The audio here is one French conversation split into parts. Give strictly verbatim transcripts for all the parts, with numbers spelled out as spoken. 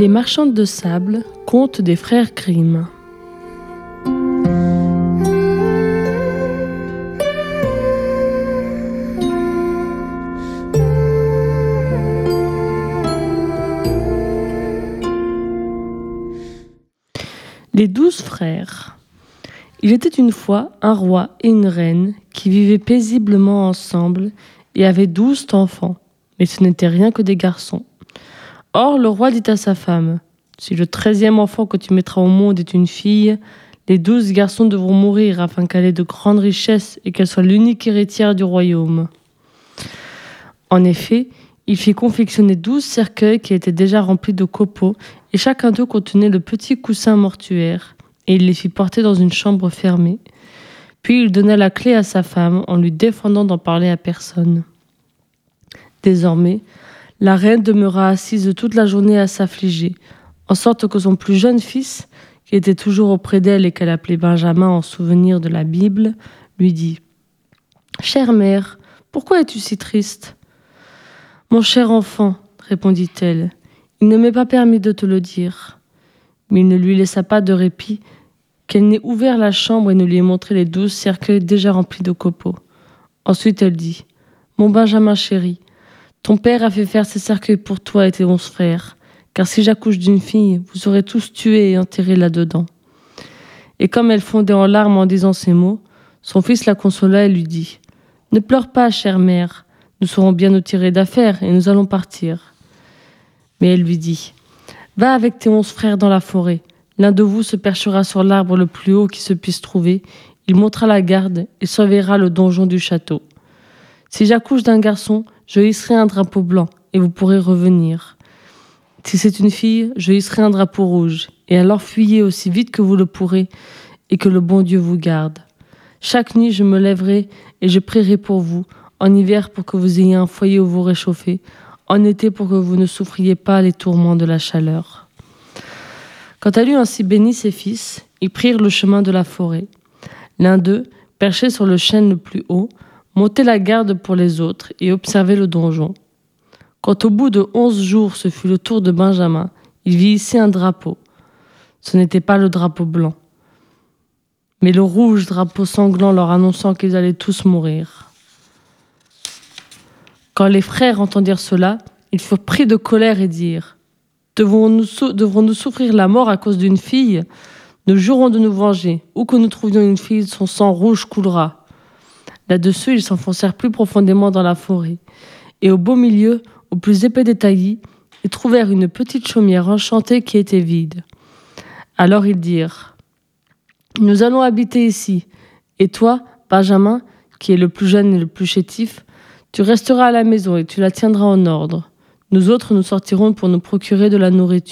marchandes de sable, conte des frères Grimm. Les douze frères. Il était une fois un roi et une reine qui vivaient paisiblement ensemble et avaient douze enfants, mais ce n'étaient rien que des garçons. Or, le roi dit à sa femme, « Si le treizième enfant que tu mettras au monde est une fille, les douze garçons devront mourir afin qu'elle ait de grandes richesses et qu'elle soit l'unique héritière du royaume. » En effet, il fit confectionner douze cercueils qui étaient déjà remplis de copeaux et chacun d'eux contenait le petit coussin mortuaire, et il les fit porter dans une chambre fermée. Puis il donna la clé à sa femme en lui défendant d'en parler à personne. Désormais, la reine demeura assise toute la journée à s'affliger, en sorte que son plus jeune fils, qui était toujours auprès d'elle et qu'elle appelait Benjamin en souvenir de la Bible, lui dit « Chère mère, pourquoi es-tu si triste ?»« Mon cher enfant, répondit-elle, il ne m'est pas permis de te le dire. » Mais il ne lui laissa pas de répit qu'elle n'ait ouvert la chambre et ne lui ait montré les douze cercueils déjà remplis de copeaux. Ensuite elle dit « Mon Benjamin chéri, ton père a fait faire ces cercueils pour toi et tes onze frères, car si j'accouche d'une fille, vous serez tous tués et enterrés là-dedans. » Et comme elle fondait en larmes en disant ces mots, son fils la consola et lui dit « Ne pleure pas, chère mère, nous saurons bien nous tirer d'affaire et nous allons partir. » Mais elle lui dit « Va avec tes onze frères dans la forêt. L'un de vous se perchera sur l'arbre le plus haut qui se puisse trouver. Il montera la garde et surveillera le donjon du château. Si j'accouche d'un garçon, je hisserai un drapeau blanc et vous pourrez revenir. Si c'est une fille, je hisserai un drapeau rouge. Et alors fuyez aussi vite que vous le pourrez et que le bon Dieu vous garde. Chaque nuit, je me lèverai et je prierai pour vous, en hiver pour que vous ayez un foyer où vous réchauffer, en été pour que vous ne souffriez pas les tourments de la chaleur. » Quand elle eut ainsi béni ses fils, ils prirent le chemin de la forêt. L'un d'eux, perché sur le chêne le plus haut, montait la garde pour les autres et observait le donjon. Quand au bout de onze jours ce fut le tour de Benjamin, il vit ici un drapeau. Ce n'était pas le drapeau blanc, mais le rouge drapeau sanglant leur annonçant qu'ils allaient tous mourir. Quand les frères entendirent cela, ils furent pris de colère et dirent « Devrons-nous sou- devrons-nous souffrir la mort à cause d'une fille ? Nous jurons de nous venger. Où que nous trouvions une fille, son sang rouge coulera. » Là-dessus, ils s'enfoncèrent plus profondément dans la forêt. Et au beau milieu, au plus épais des taillis, ils trouvèrent une petite chaumière enchantée qui était vide. Alors ils dirent « Nous allons habiter ici. Et toi, Benjamin, qui est le plus jeune et le plus chétif, tu resteras à la maison et tu la tiendras en ordre. Nous autres, nous sortirons pour nous procurer de la nourriture. »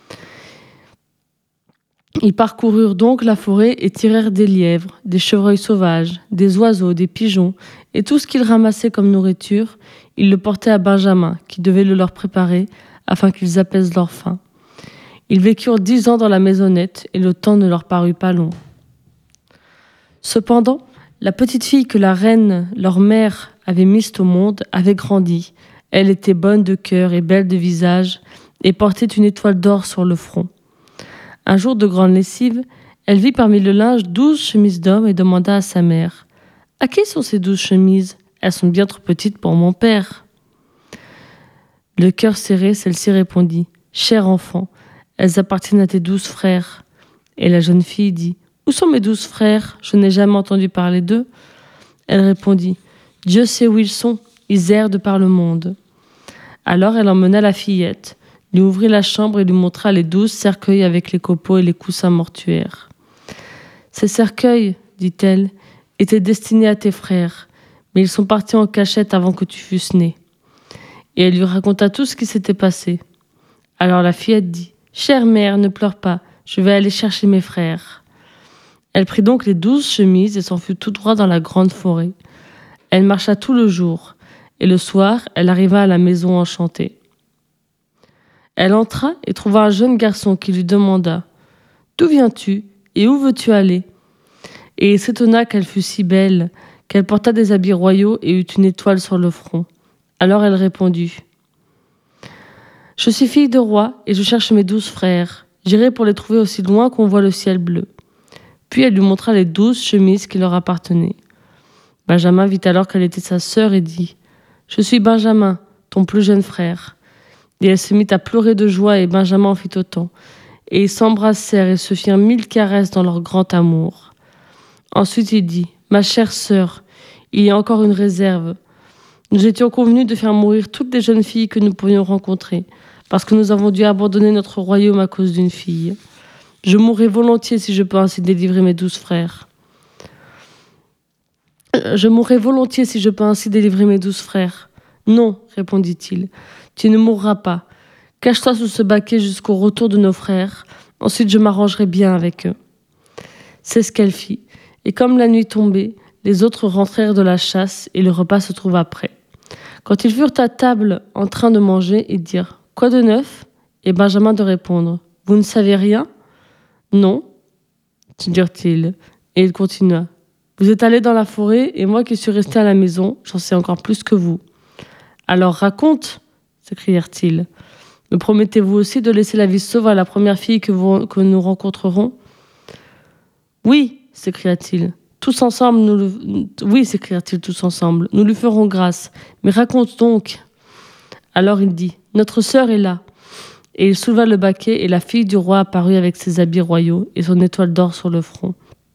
Ils parcoururent donc la forêt et tirèrent des lièvres, des chevreuils sauvages, des oiseaux, des pigeons, et tout ce qu'ils ramassaient comme nourriture, ils le portaient à Benjamin, qui devait le leur préparer, afin qu'ils apaisent leur faim. Ils vécurent dix ans dans la maisonnette, et le temps ne leur parut pas long. Cependant, la petite fille que la reine, leur mère, avait mise au monde, avait grandi. Elle était bonne de cœur et belle de visage, et portait une étoile d'or sur le front. Un jour de grande lessive, elle vit parmi le linge douze chemises d'homme et demanda à sa mère « À qui sont ces douze chemises ? Elles sont bien trop petites pour mon père. » Le cœur serré, celle-ci répondit « Cher enfant, elles appartiennent à tes douze frères. » Et la jeune fille dit « Où sont mes douze frères ? Je n'ai jamais entendu parler d'eux. » Elle répondit « Dieu sait où ils sont, ils errent de par le monde. » Alors elle emmena la fillette, lui ouvrit la chambre et lui montra les douze cercueils avec les copeaux et les coussins mortuaires. « Ces cercueils, dit-elle, étaient destinés à tes frères, mais ils sont partis en cachette avant que tu fusses né. » Et elle lui raconta tout ce qui s'était passé. Alors la fillette dit « Chère mère, ne pleure pas, je vais aller chercher mes frères. » Elle prit donc les douze chemises et s'en fut tout droit dans la grande forêt. Elle marcha tout le jour, et le soir, elle arriva à la maison enchantée. Elle entra et trouva un jeune garçon qui lui demanda « D'où viens-tu et où veux-tu aller ?» Et il s'étonna qu'elle fût si belle, qu'elle portât des habits royaux et eut une étoile sur le front. Alors elle répondit Je suis fille de roi et je cherche mes douze frères. J'irai pour les trouver aussi loin qu'on voit le ciel bleu. » Puis elle lui montra les douze chemises qui leur appartenaient. Benjamin vit alors qu'elle était sa sœur et dit « Je suis Benjamin, ton plus jeune frère. » Et elle se mit à pleurer de joie et Benjamin en fit autant. Et ils s'embrassèrent et se firent mille caresses dans leur grand amour. Ensuite il dit « Ma chère sœur, il y a encore une réserve. Nous étions convenus de faire mourir toutes les jeunes filles que nous pourrions rencontrer, parce que nous avons dû abandonner notre royaume à cause d'une fille. Je mourrai volontiers si je peux ainsi délivrer mes douze frères. Je mourrai volontiers si je peux ainsi délivrer mes douze frères. Non, répondit-il, tu ne mourras pas. Cache-toi sous ce baquet jusqu'au retour de nos frères. Ensuite, je m'arrangerai bien avec eux. C'est ce qu'elle fit. Et comme la nuit tombait, les autres rentrèrent de la chasse et le repas se trouva prêt. Quand ils furent à table en train de manger, ils dirent « Quoi de neuf ?» Et Benjamin de répondre « Vous ne savez rien ?»« Non, » dirent-ils. Et il continua « Vous êtes allés dans la forêt et moi qui suis resté à la maison, j'en sais encore plus que vous. »« Alors raconte !» s'écrièrent-ils. « Me promettez-vous aussi de laisser la vie sauve à la première fille que, vous, que nous rencontrerons ?»« Oui !» s'écria-t-il. Tous ensemble, nous le... Oui, s'écrièrent-ils tous ensemble, nous lui ferons grâce. Mais raconte donc. Alors il dit, notre sœur est là. Et il souleva le baquet et la fille du roi apparut avec ses habits royaux et son étoile d'or sur le front.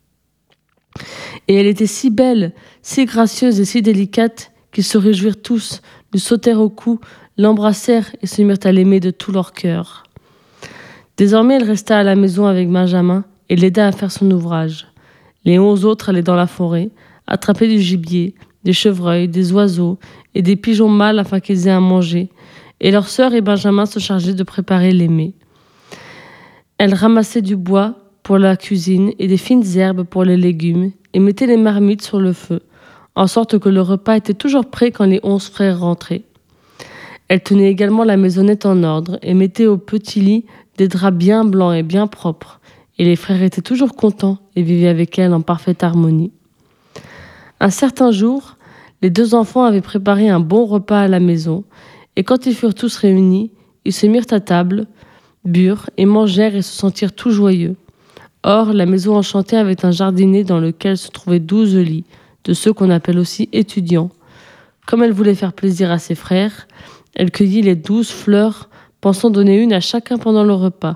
Et elle était si belle, si gracieuse et si délicate qu'ils se réjouirent tous, lui sautèrent au cou, l'embrassèrent et se mirent à l'aimer de tout leur cœur. Désormais, elle resta à la maison avec Benjamin et l'aida à faire son ouvrage. Les onze autres allaient dans la forêt, attraper du gibier, des chevreuils, des oiseaux et des pigeons mâles afin qu'ils aient à manger, et leur sœur et Benjamin se chargeaient de préparer les mets. Elle ramassait du bois pour la cuisine et des fines herbes pour les légumes et mettait les marmites sur le feu, en sorte que le repas était toujours prêt quand les onze frères rentraient. Elle tenait également la maisonnette en ordre et mettait au petit lit des draps bien blancs et bien propres, et les frères étaient toujours contents et vivaient avec elle en parfaite harmonie. Un certain jour, les deux enfants avaient préparé un bon repas à la maison, et quand ils furent tous réunis, ils se mirent à table, burent et mangèrent et se sentirent tout joyeux. Or, la maison enchantée avait un jardinet dans lequel se trouvaient douze lits, de ceux qu'on appelle aussi étudiants. Comme elle voulait faire plaisir à ses frères, elle cueillit les douze fleurs, pensant donner une à chacun pendant le repas.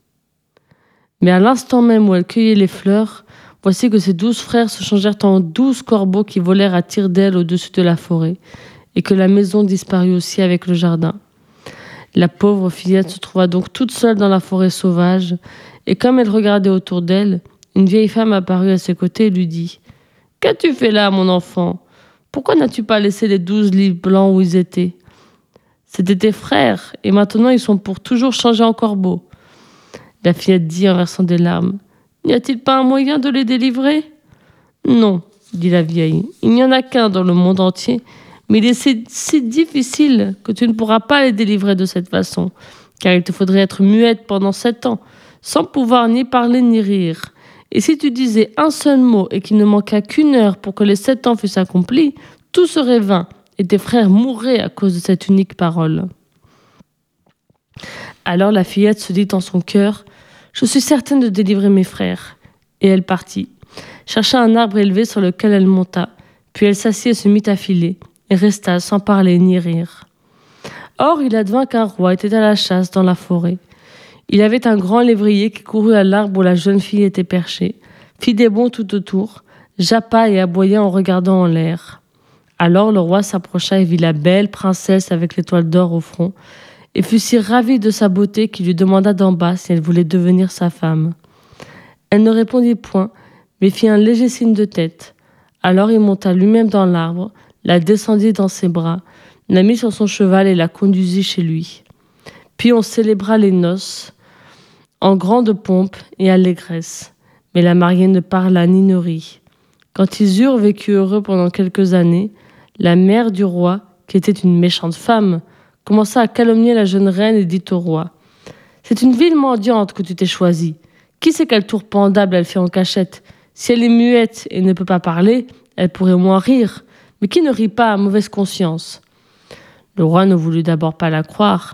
Mais à l'instant même où elle cueillait les fleurs, voici que ses douze frères se changèrent en douze corbeaux qui volèrent à tire-d'aile au-dessus de la forêt, et que la maison disparut aussi avec le jardin. La pauvre fillette se trouva donc toute seule dans la forêt sauvage, et comme elle regardait autour d'elle, une vieille femme apparut à ses côtés et lui dit « Qu'as-tu fait là, mon enfant ? Pourquoi n'as-tu pas laissé les douze lits blancs où ils étaient ? C'étaient tes frères, et maintenant ils sont pour toujours changés en corbeaux. » La fillette dit en versant des larmes « N'y a-t-il pas un moyen de les délivrer ?»« Non, » dit la vieille, « il n'y en a qu'un dans le monde entier, mais il est si, si difficile que tu ne pourras pas les délivrer de cette façon, car il te faudrait être muette pendant sept ans, sans pouvoir ni parler ni rire. Et si tu disais un seul mot et qu'il ne manquât qu'une heure pour que les sept ans fussent accomplis, tout serait vain, et tes frères mourraient à cause de cette unique parole. » Alors la fillette se dit en son cœur « Je suis certaine de délivrer mes frères. » Et elle partit, chercha un arbre élevé sur lequel elle monta, puis elle s'assit et se mit à filer, et resta sans parler ni rire. Or, il advint qu'un roi était à la chasse dans la forêt. Il avait un grand lévrier qui courut à l'arbre où la jeune fille était perchée, fit des bonds tout autour, jappa et aboya en regardant en l'air. Alors le roi s'approcha et vit la belle princesse avec l'étoile d'or au front, et fut si ravi de sa beauté qu'il lui demanda d'en bas si elle voulait devenir sa femme. Elle ne répondit point, mais fit un léger signe de tête. Alors il monta lui-même dans l'arbre, la descendit dans ses bras, la mit sur son cheval et la conduisit chez lui. Puis on célébra les noces, en grande pompe et allégresse. Mais la mariée ne parla ni ne rit. Quand ils eurent vécu heureux pendant quelques années, la mère du roi, qui était une méchante femme, commença à calomnier la jeune reine et dit au roi « C'est une ville mendiante que tu t'es choisie. Qui sait quel tour pendable elle fait en cachette ? Si elle est muette et ne peut pas parler, elle pourrait au moins rire. Mais qui ne rit pas à mauvaise conscience ?» Le roi ne voulut d'abord pas la croire,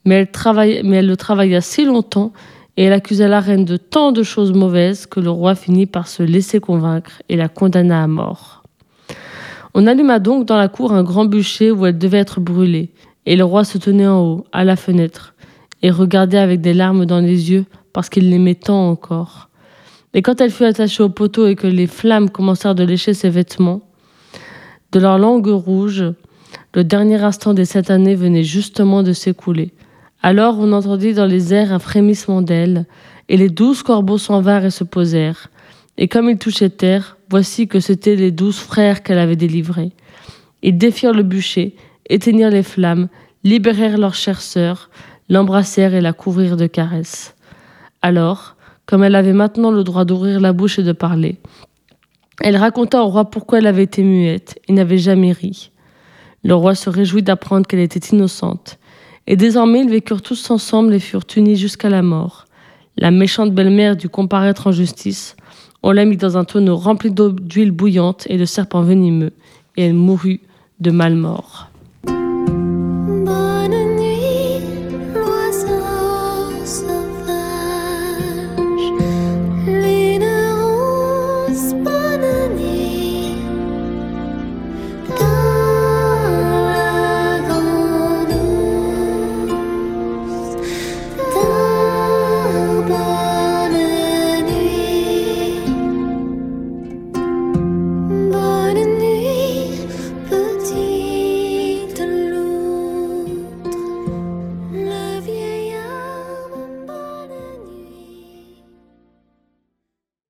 Mais elle, travailla, mais elle le travailla si longtemps et elle accusa la reine de tant de choses mauvaises que le roi finit par se laisser convaincre et la condamna à mort. On alluma donc dans la cour un grand bûcher où elle devait être brûlée, et le roi se tenait en haut, à la fenêtre, et regardait avec des larmes dans les yeux parce qu'il l'aimait tant encore. Et quand elle fut attachée au poteau et que les flammes commencèrent de lécher ses vêtements, de leur langue rouge, le dernier instant des sept années venait justement de s'écouler. Alors on entendit dans les airs un frémissement d'ailes, et les douze corbeaux s'en vinrent et se posèrent. Et comme ils touchaient terre, voici que c'étaient les douze frères qu'elle avait délivrés. Ils défirent le bûcher, éteignirent les flammes, libérèrent leur chère sœur, l'embrassèrent et la couvrirent de caresses. Alors, comme elle avait maintenant le droit d'ouvrir la bouche et de parler, elle raconta au roi pourquoi elle avait été muette et n'avait jamais ri. Le roi se réjouit d'apprendre qu'elle était innocente. Et désormais, ils vécurent tous ensemble et furent unis jusqu'à la mort. La méchante belle-mère dut comparaître en justice. On la mit dans un tonneau rempli d'eau d'huile bouillante et de serpents venimeux, et elle mourut de mal mort.